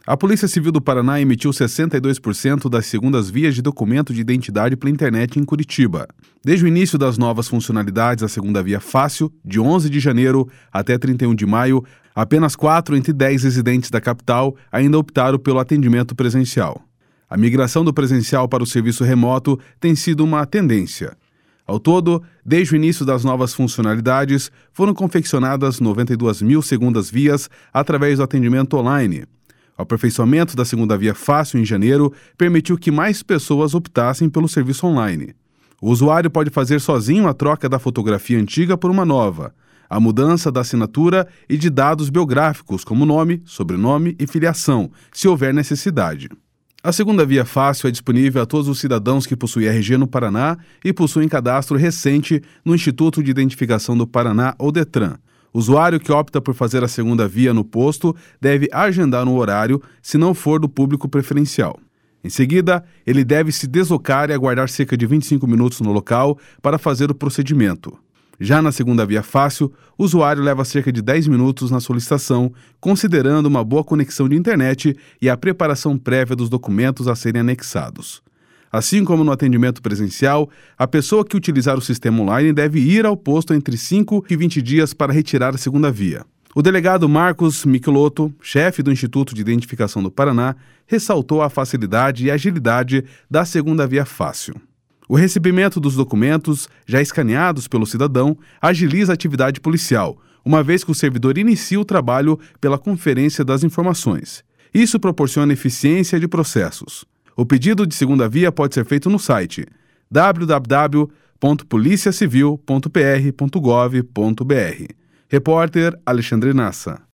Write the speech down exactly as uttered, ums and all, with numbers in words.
A Polícia Civil do Paraná emitiu sessenta e dois por cento das segundas vias de documento de identidade pela internet em Curitiba. Desde o início das novas funcionalidades da segunda via fácil, de onze de janeiro até trinta e um de maio, apenas quatro entre dez residentes da capital ainda optaram pelo atendimento presencial. A migração do presencial para o serviço remoto tem sido uma tendência. Ao todo, desde o início das novas funcionalidades, foram confeccionadas noventa e duas mil segundas vias através do atendimento online. O aperfeiçoamento da segunda via fácil em janeiro permitiu que mais pessoas optassem pelo serviço online. O usuário pode fazer sozinho a troca da fotografia antiga por uma nova, a mudança da assinatura e de dados biográficos como nome, sobrenome e filiação, se houver necessidade. A segunda via fácil é disponível a todos os cidadãos que possuem R G no Paraná e possuem cadastro recente no Instituto de Identificação do Paraná ou DETRAN. O usuário que opta por fazer a segunda via no posto deve agendar um horário, se não for do público preferencial. Em seguida, ele deve se deslocar e aguardar cerca de vinte e cinco minutos no local para fazer o procedimento. Já na segunda via fácil, o usuário leva cerca de dez minutos na solicitação, considerando uma boa conexão de internet e a preparação prévia dos documentos a serem anexados. Assim como no atendimento presencial, a pessoa que utilizar o sistema online deve ir ao posto entre cinco e vinte dias para retirar a segunda via. O delegado Marcos Michelotto, chefe do Instituto de Identificação do Paraná, ressaltou a facilidade e agilidade da segunda via fácil. O recebimento dos documentos, já escaneados pelo cidadão, agiliza a atividade policial, uma vez que o servidor inicia o trabalho pela conferência das informações. Isso proporciona eficiência de processos. O pedido de segunda via pode ser feito no site w w w ponto policia civil ponto p r ponto gov ponto b r. Repórter Alexandre Nassa.